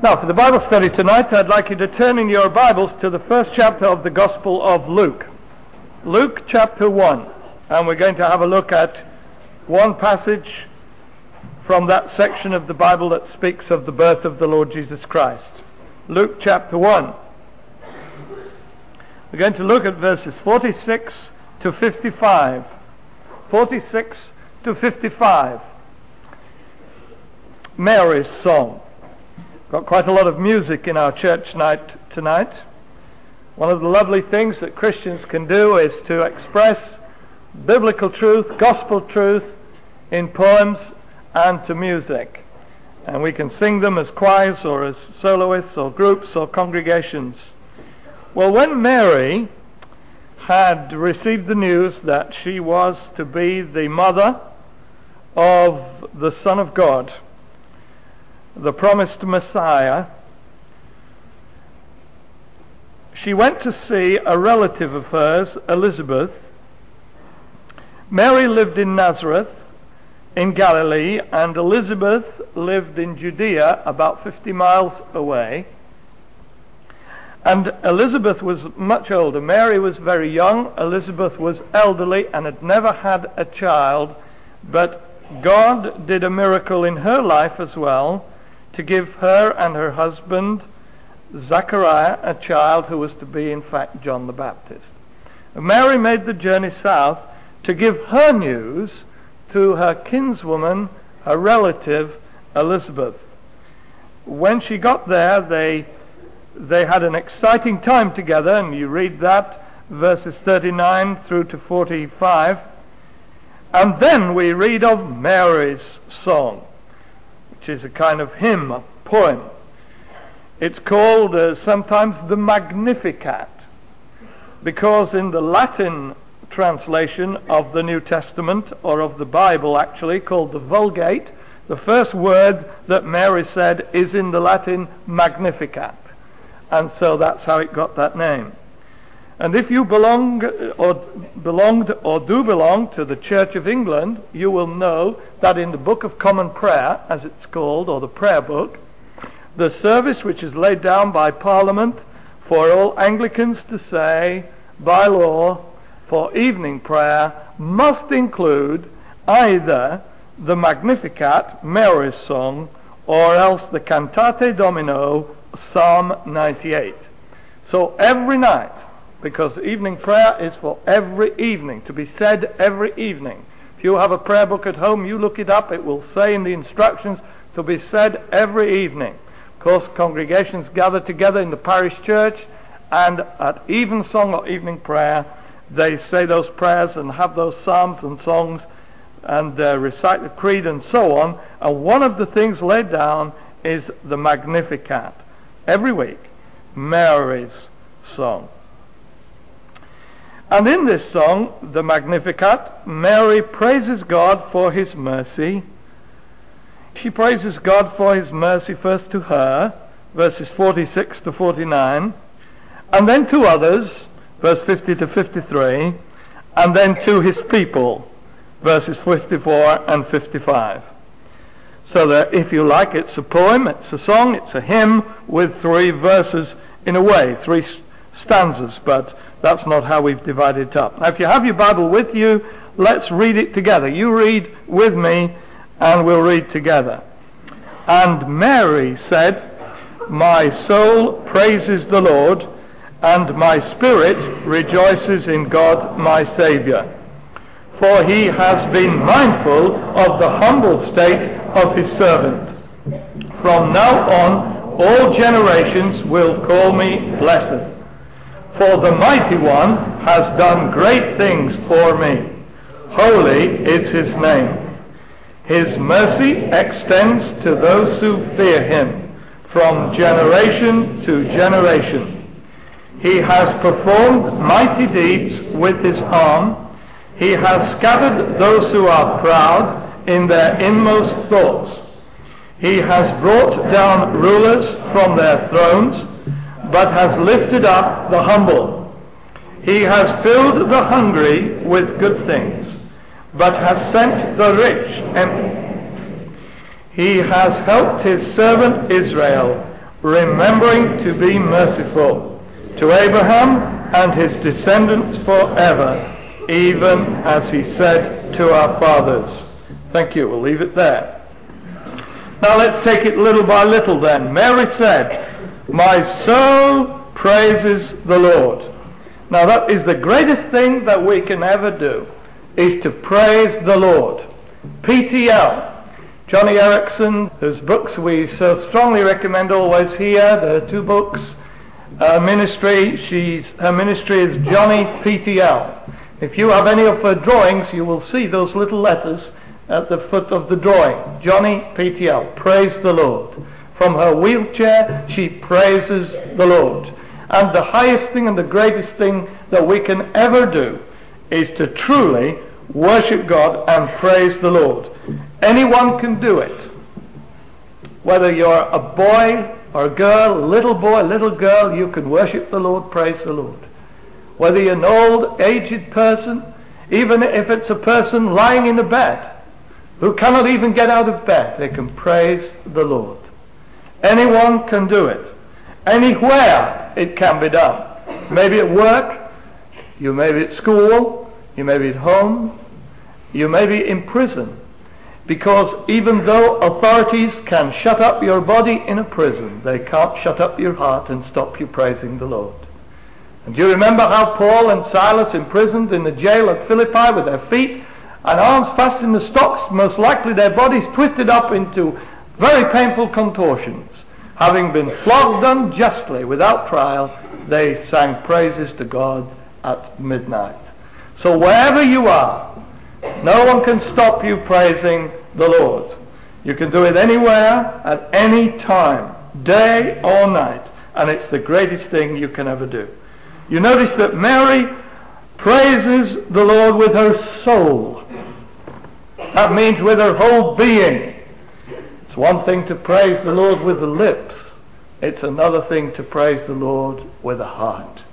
Now, for the Bible study tonight, I'd like you to turn in your Bibles to the first chapter of the Gospel of Luke. Luke chapter 1. And we're going to have a look at one passage from that section of the Bible that speaks of the birth of the Lord Jesus Christ. Luke chapter 1. We're going to look at verses 46 to 55. 46 to 55. Mary's song. Got quite a lot of music in our church night tonight. One of the lovely things that Christians can do is to express biblical truth, gospel truth in poems and to music. And we can sing them as choirs or as soloists or groups or congregations. Well, when Mary had received the news that she was to be the mother of the Son of God, the promised Messiah, she went to see a relative of hers, Elizabeth. Mary lived in Nazareth in Galilee, and Elizabeth lived in Judea about 50 miles away. And Elizabeth was much older. Mary was very young. Elizabeth was elderly and had never had a child, but God did a miracle in her life as well, to give her and her husband Zachariah a child who was to be in fact John the Baptist. And Mary made the journey south to give her news to her kinswoman, her relative Elizabeth. When she got there, they had an exciting time together, and you read that, verses 39 through to 45. And then we read of Mary's song, which is a kind of hymn, a poem. It's called sometimes the Magnificat, because in the Latin translation of the New Testament, or of the Bible actually, called the Vulgate, the first word that Mary said is in the Latin Magnificat. And so that's how it got that name. And if you belonged or do belong to the Church of England, you will know that in the Book of Common Prayer, as it's called, or the prayer book, the service which is laid down by Parliament for all Anglicans to say, by law, for evening prayer, must include either the Magnificat, Mary's song, or else the Cantate Domino, Psalm 98. So every night, because evening prayer is for every evening, to be said every evening. If you have a prayer book at home, you look it up, it will say in the instructions to be said every evening. Of course, congregations gather together in the parish church, and at evensong or evening prayer, they say those prayers and have those psalms and songs and recite the creed and so on. And one of the things laid down is the Magnificat. Every week, Mary's song. And in this song, the Magnificat, Mary praises God for his mercy. She praises God for his mercy first to her, verses 46 to 49, and then to others, verse 50 to 53, and then to his people, verses 54 and 55. So that, if you like, it's a poem, it's a song, it's a hymn with 3 verses in a way, 3 stanzas, but that's not how we've divided it up. Now, if you have your Bible with you, let's read it together. You read with me, and we'll read together. And Mary said, "My soul praises the Lord, and my spirit rejoices in God my Saviour. For he has been mindful of the humble state of his servant. From now on, all generations will call me blessed. For the Mighty One has done great things for me. Holy is his name. His mercy extends to those who fear him, from generation to generation. He has performed mighty deeds with his arm. He has scattered those who are proud in their inmost thoughts. He has brought down rulers from their thrones, but has lifted up the humble. He has filled the hungry with good things, but has sent the rich empty. He has helped his servant Israel remembering to be merciful to Abraham and his descendants forever, even as he said to our fathers. Thank you. We'll leave it there. Now let's take it little by little then. Mary said, "My soul praises the Lord." Now that is the greatest thing that we can ever do, is to praise the Lord. PTL, Johnny Erickson, whose books we so strongly recommend always here, there are 2 books. Her ministry is Johnny PTL. If you have any of her drawings, you will see those little letters at the foot of the drawing. Johnny PTL, praise the Lord. From her wheelchair, she praises the Lord. And the highest thing and the greatest thing that we can ever do is to truly worship God and praise the Lord. Anyone can do it. Whether you're a boy or a girl, little boy, little girl, you can worship the Lord, praise the Lord. Whether you're an old, aged person, even if it's a person lying in a bed who cannot even get out of bed, they can praise the Lord. Anyone can do it. Anywhere it can be done. Maybe at work, you may be at school, you may be at home, you may be in prison. Because even though authorities can shut up your body in a prison, they can't shut up your heart and stop you praising the Lord. And do you remember how Paul and Silas, imprisoned in the jail at Philippi with their feet and arms fast in the stocks, most likely their bodies twisted up into very painful contortions, having been flogged unjustly without trial, they sang praises to God at midnight. So wherever you are, no one can stop you praising the Lord. You can do it anywhere, at any time, day or night, and it's the greatest thing you can ever do. You notice that Mary praises the Lord with her soul. That means with her whole being. It's one thing to praise the Lord with the lips. It's another thing to praise the Lord with the heart.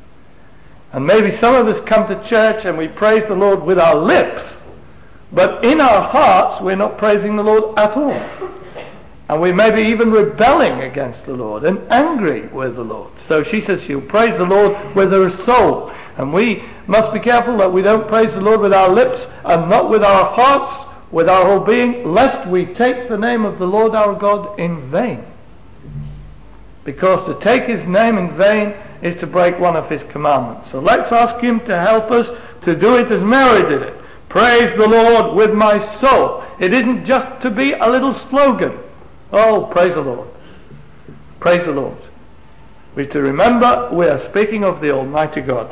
And maybe some of us come to church and we praise the Lord with our lips, but in our hearts we're not praising the Lord at all. And we may be even rebelling against the Lord and angry with the Lord. So she says she'll praise the Lord with her soul. And we must be careful that we don't praise the Lord with our lips and not with our hearts, with our whole being, lest we take the name of the Lord our God in vain. Because to take his name in vain is to break one of his commandments. So let's ask him to help us to do it as Mary did it. Praise the Lord with my soul. It isn't just to be a little slogan. Oh, praise the Lord. Praise the Lord. We're to remember we are speaking of the Almighty God.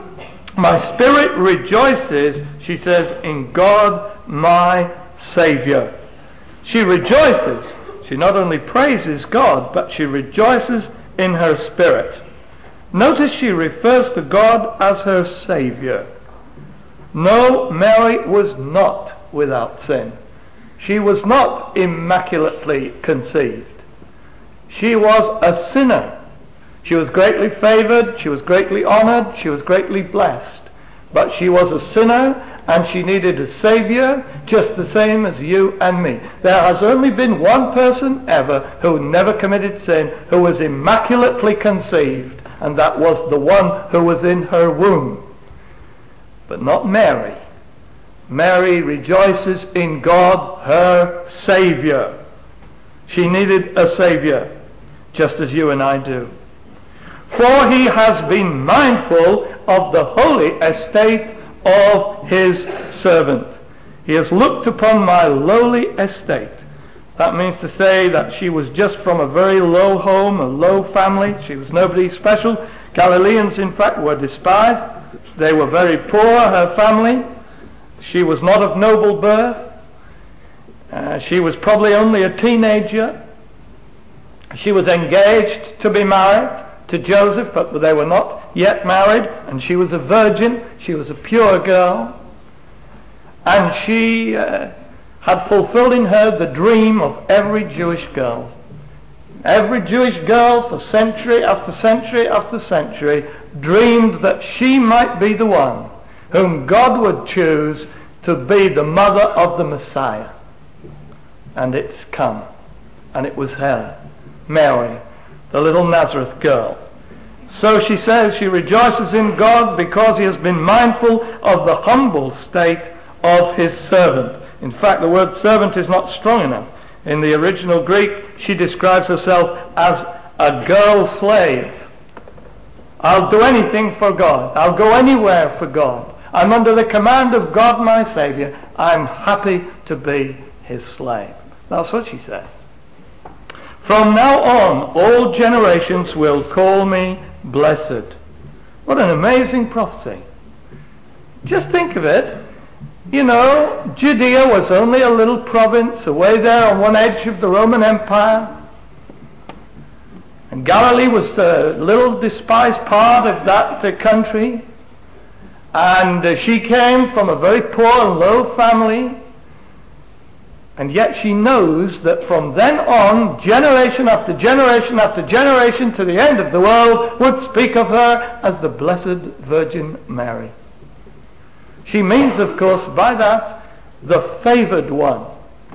My spirit rejoices, she says, in God my Saviour. She rejoices. She not only praises God, but she rejoices in her spirit. Notice she refers to God as her Saviour. No, Mary was not without sin. She was not immaculately conceived. She was a sinner. She was greatly favored, she was greatly honored, she was greatly blessed. But she was a sinner, and she needed a Saviour just the same as you and me. There has only been one person ever who never committed sin, who was immaculately conceived, and that was the one who was in her womb. But not Mary. Mary rejoices in God, her Saviour. She needed a Saviour, just as you and I do. For he has been mindful of the holy estate of his servant. He has looked upon my lowly estate. That means to say that she was just from a very low home, a low family. She was nobody special. Galileans, in fact, were despised. They were very poor, her family. She was not of noble birth. She was probably only a teenager. She was engaged to be married to Joseph, but they were not yet married, and she was a virgin. She was a pure girl, and she had fulfilled in her the dream of every Jewish girl. Every Jewish girl for century after century after century dreamed that she might be the one whom God would choose to be the mother of the Messiah. And it's come, and it was her, Mary, the little Nazareth girl. So she says she rejoices in God because he has been mindful of the humble state of his servant. In fact, the word servant is not strong enough. In the original Greek, she describes herself as a girl slave. I'll do anything for God. I'll go anywhere for God. I'm under the command of God my Saviour. I'm happy to be his slave. That's what she says. From now on, all generations will call me blessed. What an amazing prophecy. Just think of it. You know, Judea was only a little province away there on one edge of the Roman Empire. And Galilee was a little despised part of that country. And she came from a very poor and low family. And yet she knows that from then on, generation after generation after generation to the end of the world would speak of her as the Blessed Virgin Mary. She means, of course, by that, the favored one.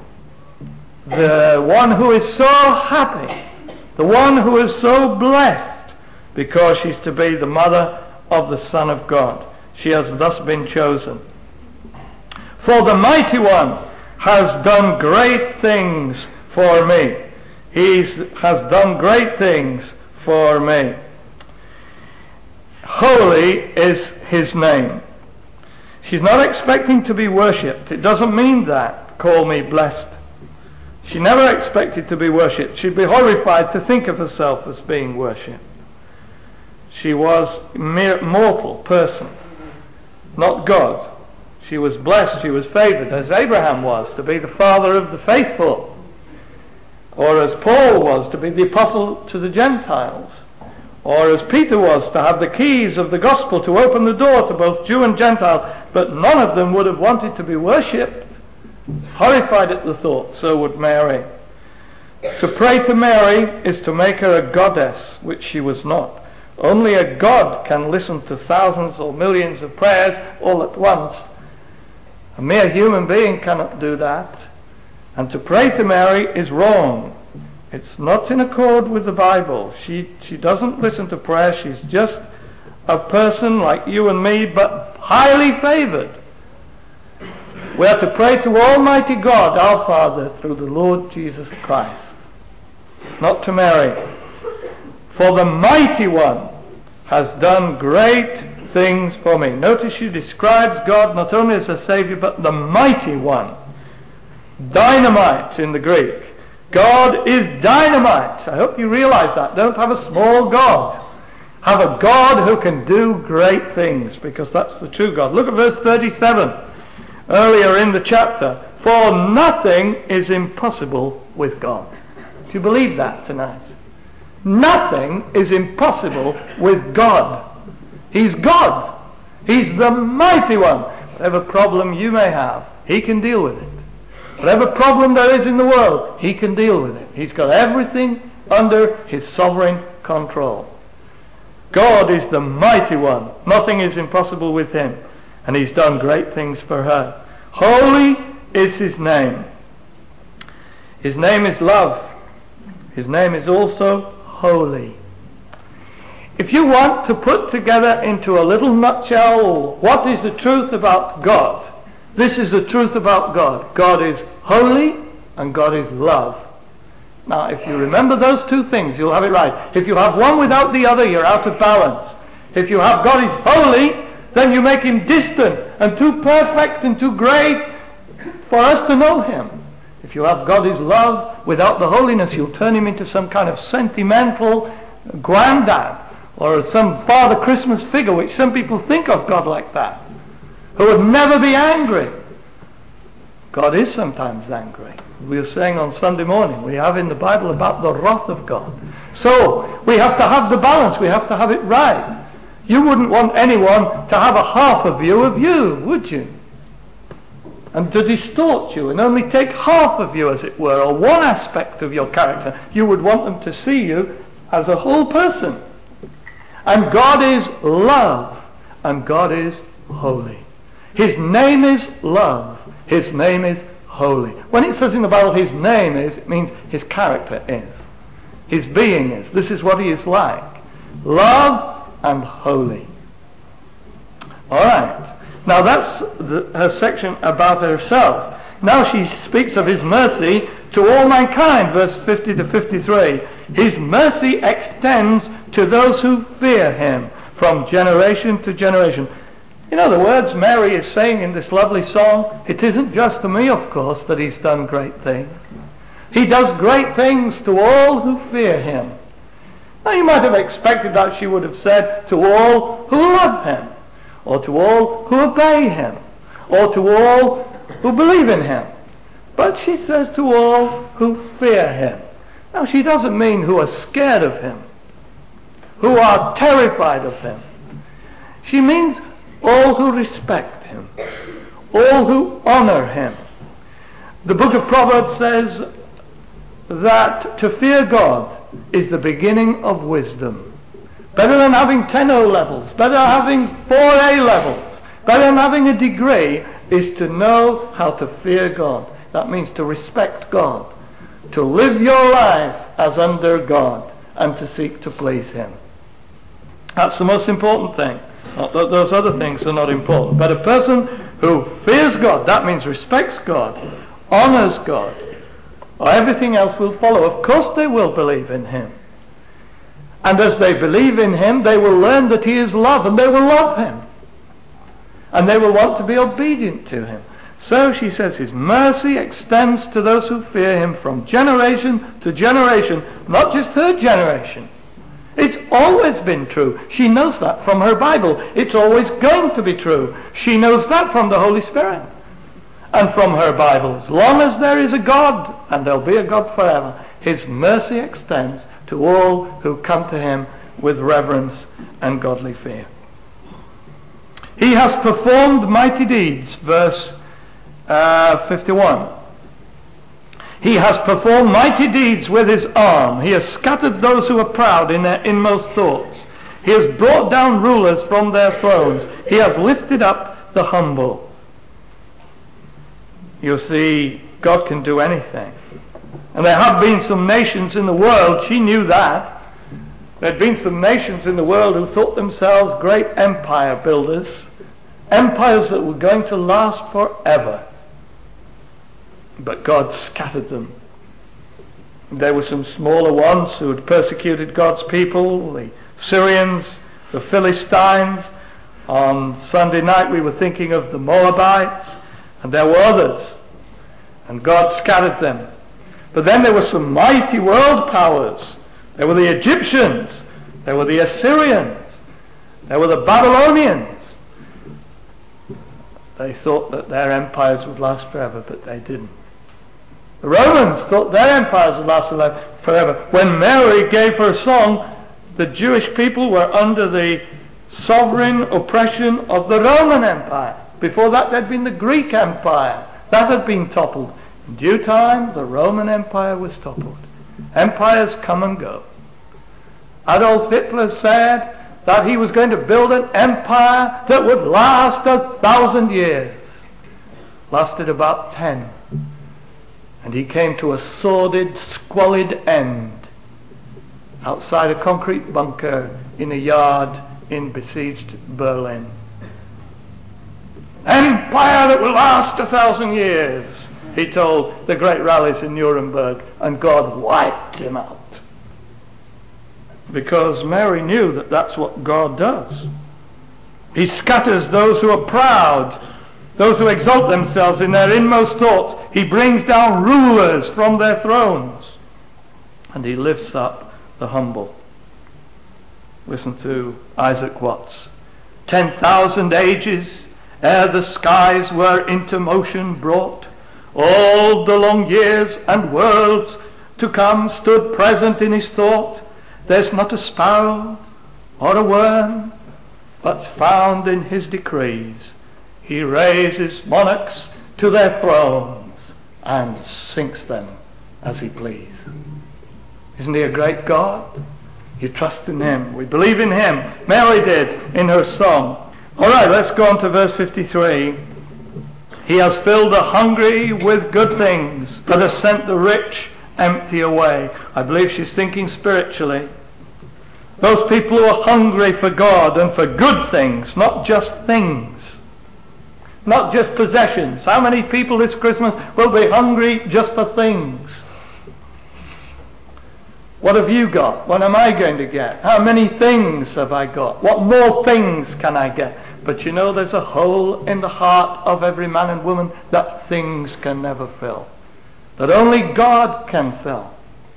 The one who is so happy. The one who is so blessed because she's to be the mother of the Son of God. She has thus been chosen. For the Mighty One has done great things for me. He has done great things for me. Holy is his name. She's not expecting to be worshipped. It doesn't mean that, call me blessed. She never expected to be worshipped. She'd be horrified to think of herself as being worshipped. She was a mere mortal person, not God. She was blessed, she was favored, as Abraham was, to be the father of the faithful, or as Paul was, to be the apostle to the Gentiles, or as Peter was, to have the keys of the gospel to open the door to both Jew and Gentile. But none of them would have wanted to be worshipped. Horrified at the thought, so would Mary. To pray to Mary is to make her a goddess, which she was not. Only a God can listen to thousands or millions of prayers all at once. A mere human being cannot do that. And to pray to Mary is wrong. It's not in accord with the Bible. She doesn't listen to prayer. She's just a person like you and me, but highly favored. We are to pray to Almighty God, our Father, through the Lord Jesus Christ. Not to Mary. For the Mighty One has done great things for me. Notice she describes God not only as a Saviour, but the Mighty One. Dynamite in the Greek. God is dynamite. I hope you realize that. Don't have a small God. Have a God who can do great things, because that's the true God. Look at verse 37, earlier in the chapter. For nothing is impossible with God. Do you believe that tonight? Nothing is impossible with God. He's God. He's the Mighty One. Whatever problem you may have, he can deal with it. Whatever problem there is in the world, he can deal with it. He's got everything under his sovereign control. God is the Mighty One. Nothing is impossible with him. And he's done great things for her. Holy is his name. His name is love. His name is also holy. If you want to put together into a little nutshell what is the truth about God, this is the truth about God. God is holy and God is love. Now, if you remember those two things, you'll have it right. If you have one without the other, you're out of balance. If you have God is holy, then you make him distant and too perfect and too great for us to know him. If you have God is love without the holiness, you'll turn him into some kind of sentimental granddad or some Father Christmas figure, which some people think of God like that, who would never be angry. God is sometimes angry. We were saying on Sunday morning, we have in the Bible about the wrath of God. So we have to have the balance. We have to have it right. You wouldn't want anyone to have a half a view of you, would you? And to distort you and only take half of you, as it were, or one aspect of your character. You would want them to see you as a whole person. And God is love, and God is holy. His name is love. His name is holy. When it says in the Bible his name is, it means his character is. his being is. This is what he is like. Love and holy. All right. Now that's her section about herself. Now she speaks of his mercy to all mankind, verse 50 to 53. His mercy extends to those who fear him from generation to generation. In other words, Mary is saying in this lovely song, it isn't just to me, of course, that he's done great things. He does great things to all who fear him. Now you might have expected that she would have said to all who love him, or to all who obey him, or to all who believe in him. But she says to all who fear him. Now she doesn't mean who are scared of him, who are terrified of him. She means all who respect him, all who honor him. The book of Proverbs says that to fear God is the beginning of wisdom. Better than having 10 O levels, better than having 4 A levels, better than having a degree, is to know how to fear God. That means to respect God, to live your life as under God, and to seek to please him. That's the most important thing. Not that those other things are not important. But a person who fears God, that means respects God, honors God, or everything else will follow. Of course they will believe in him. And as they believe in him, they will learn that he is love, and they will love him. And they will want to be obedient to him. So she says his mercy extends to those who fear him from generation to generation, not just her generation. It's always been true. She knows that from her Bible. It's always going to be true. She knows that from the Holy Spirit and from her Bible. As long as there is a God, and there'll be a God forever, his mercy extends to all who come to him with reverence and godly fear. He has performed mighty deeds, verse 51. He has performed mighty deeds with his arm. He has scattered those who are proud in their inmost thoughts. He has brought down rulers from their thrones. He has lifted up the humble. You see, God can do anything. And there have been some nations in the world, she knew that. There had been some nations in the world who thought themselves great empire builders, empires that were going to last forever. But God scattered them. There were some smaller ones who had persecuted God's people, the Syrians, the Philistines. On Sunday night we were thinking of the Moabites, and there were others. And God scattered them. But then there were some mighty world powers. There were the Egyptians, there were the Assyrians, there were the Babylonians. They thought that their empires would last forever, but they didn't. The Romans thought their empires would last forever. When Mary gave her song, the Jewish people were under the sovereign oppression of the Roman Empire. Before that there'd been the Greek Empire. That had been toppled. In due time, the Roman Empire was toppled. Empires come and go. Adolf Hitler said that he was going to build an empire that would last 1,000 years. Lasted about 10. And he came to a sordid, squalid end outside a concrete bunker in a yard in besieged Berlin. Empire that will last 1,000 years, he told the great rallies in Nuremberg, and God wiped him out. Because Mary knew that that's what God does. He scatters those who are proud, those who exalt themselves in their inmost thoughts. He brings down rulers from their thrones, and he lifts up the humble. Listen to Isaac Watts. 10,000 ages ere the skies were into motion brought, all the long years and worlds to come stood present in his thought. There's not a sparrow or a worm but's found in his decrees. He raises monarchs to their thrones and sinks them as he please. Isn't he a great God? You trust in him. We believe in him. Mary did in her song. All right, let's go on to verse 53. He has filled the hungry with good things, but has sent the rich empty away. I believe she's thinking spiritually. Those people who are hungry for God and for good things, not just things, not just possessions. How many people this Christmas will be hungry just for things? What have you got? What am I going to get? How many things have I got? What more things can I get? But you know, there's a hole in the heart of every man and woman that things can never fill, that only God can fill.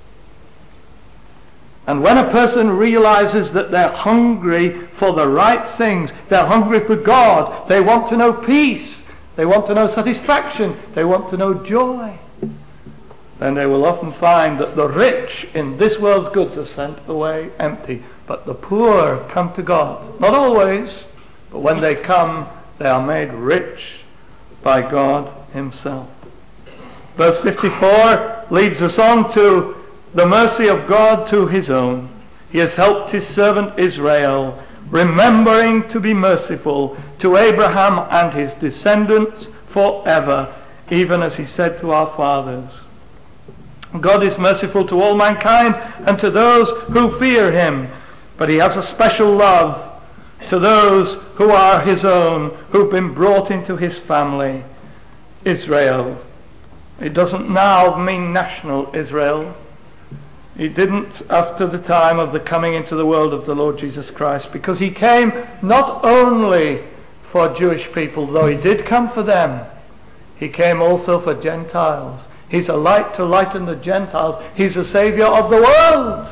And when a person realizes that they're hungry for the right things, they're hungry for God, they want to know peace, they want to know satisfaction, they want to know joy, then they will often find that the rich in this world's goods are sent away empty, but the poor come to God. Not always, but when they come, they are made rich by God himself. Verse 54 leads us on to the mercy of God to his own. He has helped his servant Israel, remembering to be merciful to Abraham and his descendants forever, even as he said to our fathers. God is merciful to all mankind and to those who fear him, but he has a special love to those who are his own, who've been brought into his family, Israel. It doesn't now mean national Israel. It didn't after the time of the coming into the world of the Lord Jesus Christ, because he came not only for Jewish people, though he did come for them, he came also for Gentiles. He's a light to lighten the Gentiles. He's a Saviour of the world.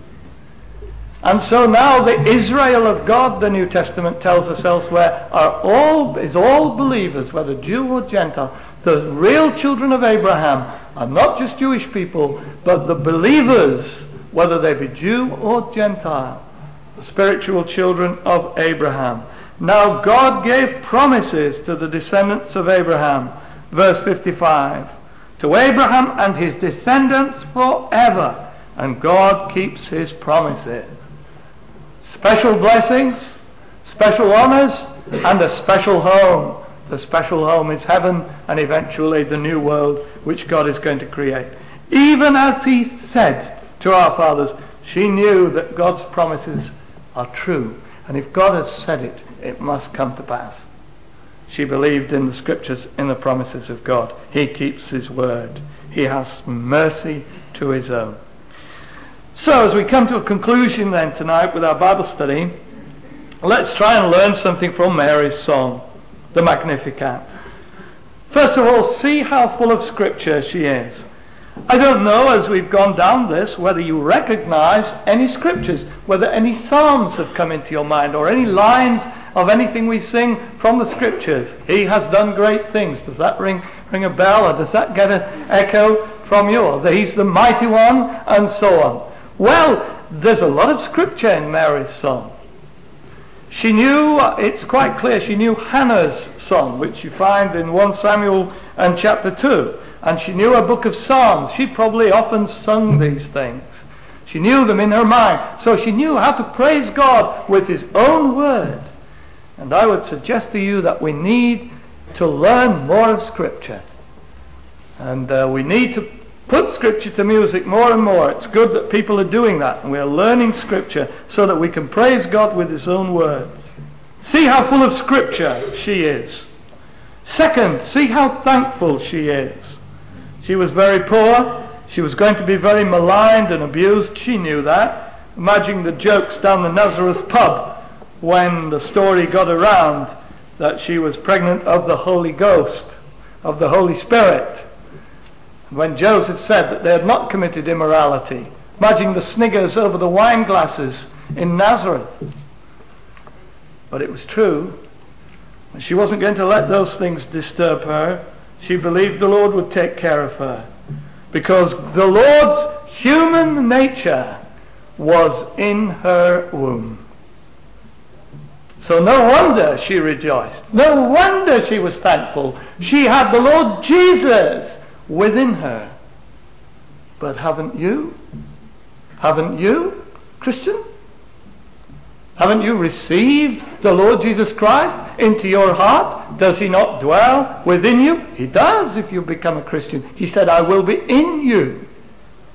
And so now the Israel of God, the New Testament tells us elsewhere, is all believers, whether Jew or Gentile. The real children of Abraham are not just Jewish people, but the believers, whether they be Jew or Gentile, the spiritual children of Abraham. Now God gave promises to the descendants of Abraham. Verse 55. To Abraham and his descendants forever. And God keeps his promises. Special blessings, special honors, and a special home. The special home is heaven, and eventually the new world which God is going to create. Even as he said to our fathers, she knew that God's promises are true. And if God has said it, it must come to pass. She believed in the scriptures, in the promises of God. He keeps his word. He has mercy to his own. So as we come to a conclusion then tonight with our Bible study, let's try and learn something from Mary's song, the Magnificat. First of all, see how full of scripture she is. I don't know, as we've gone down this, whether you recognize any scriptures, whether any psalms have come into your mind, or any lines of anything we sing from the scriptures. He has done great things. Does that ring a bell, or does that get an echo from you? Or he's the mighty one, and so on. Well, there's a lot of scripture in Mary's song. She knew, it's quite clear, she knew Hannah's song, which you find in 1 Samuel and chapter 2. And she knew a book of Psalms. She probably often sung these things. She knew them in her mind. So she knew how to praise God with his own word. And I would suggest to you that we need to learn more of Scripture. And we need to put Scripture to music more and more. It's good that people are doing that. And we are learning Scripture so that we can praise God with his own words. See how full of Scripture she is. Second, see how thankful she is. She was very poor. She was going to be very maligned and abused. She knew that. Imagine the jokes down the Nazareth pub when the story got around that she was pregnant of the Holy Ghost, of the Holy Spirit. When Joseph said that they had not committed immorality. Imagine the sniggers over the wine glasses in Nazareth. But it was true. She wasn't going to let those things disturb her. She believed the Lord would take care of her, because the Lord's human nature was in her womb. So no wonder she rejoiced. No wonder she was thankful. She had the Lord Jesus within her. But haven't you? Haven't you, Christian? Haven't you received the Lord Jesus Christ into your heart? Does he not dwell within you? He does if you become a Christian. He said, I will be in you.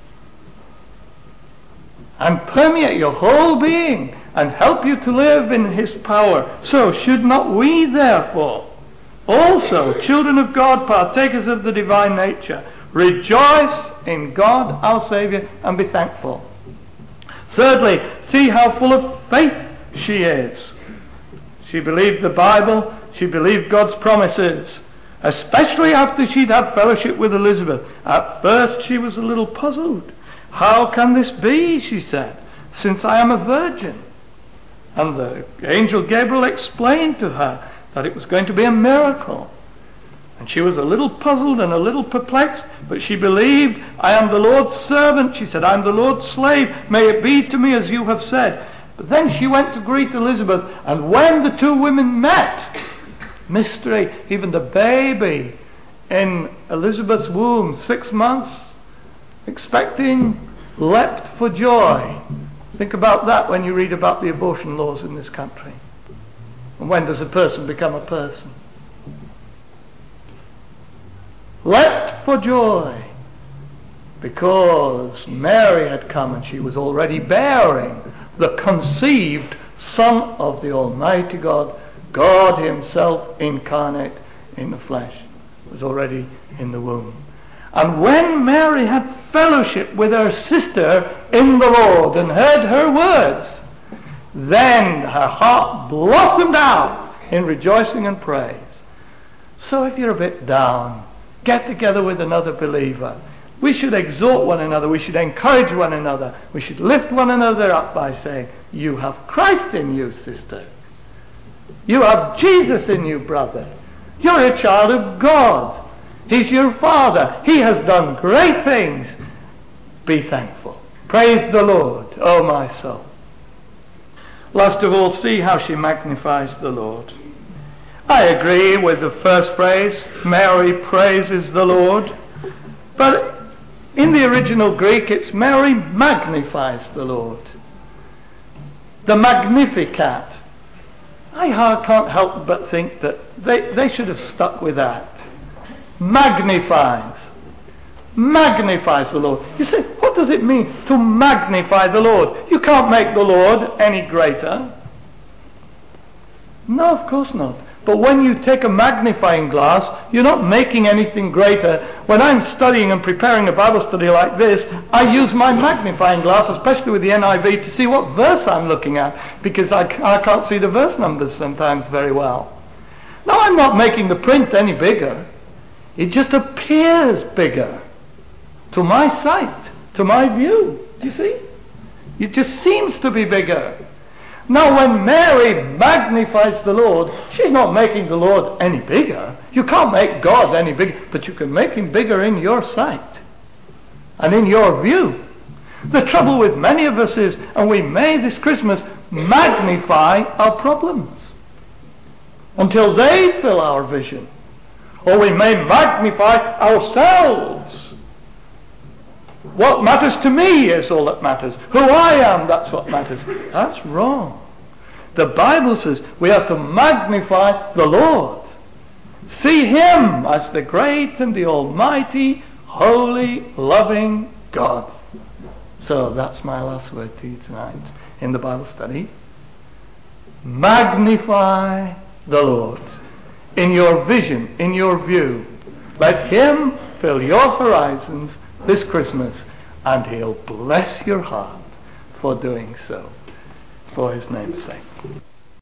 and permeate your whole being and help you to live in his power. So should not we therefore, also children of God, partakers of the divine nature, rejoice in God our Saviour and be thankful? Thirdly, see how full of faith she is. She believed the Bible, she believed God's promises, especially after she'd had fellowship with Elizabeth. At first she was a little puzzled. How can this be, she said, since I am a virgin? And the angel Gabriel explained to her that it was going to be a miracle. And she was a little puzzled and a little perplexed, but she believed, I am the Lord's servant. She said, I am the Lord's slave. May it be to me as you have said. But then she went to greet Elizabeth, and when the two women met, mystery, even the baby in Elizabeth's womb, 6 months, expecting, leapt for joy. Think about that when you read about the abortion laws in this country. And when does a person become a person? Leapt for joy, because Mary had come and she was already bearing the conceived Son of the Almighty God. God himself incarnate in the flesh was already in the womb. And when Mary had fellowship with her sister in the Lord and heard her words, then her heart blossomed out in rejoicing and praise. So if you're a bit down, get together with another believer. We should exhort one another. We should encourage one another. We should lift one another up by saying, you have Christ in you, sister. You have Jesus in you, brother. You're a child of God. He's your Father. He has done great things. Be thankful. Praise the Lord, oh my soul. Last of all, see how she magnifies the Lord. I agree with the first phrase, Mary praises the Lord. But in the original Greek, it's Mary magnifies the Lord. The Magnificat. I can't help but think that they should have stuck with that. Magnifies the Lord. You say, what does it mean to magnify the Lord? You can't make the Lord any greater. No, of course not. But when you take a magnifying glass, you're not making anything greater. When I'm studying and preparing a Bible study like this, I use my magnifying glass, especially with the NIV, to see what verse I'm looking at, because I can't see the verse numbers sometimes very well. Now, I'm not making the print any bigger. It just appears bigger to my sight, to my view. Do you see? It just seems to be bigger. Now, when Mary magnifies the Lord, she's not making the Lord any bigger. You can't make God any bigger, but you can make him bigger in your sight and in your view. The trouble with many of us is, and we may this Christmas magnify our problems until they fill our vision. Or we may magnify ourselves. What matters to me is all that matters. Who I am, that's what matters. That's wrong. The Bible says we have to magnify the Lord. See him as the great and the almighty, holy, loving God. So that's my last word to you tonight in the Bible study. Magnify the Lord in your vision, in your view. Let him fill your horizons this Christmas, and he'll bless your heart for doing so, for his name's sake.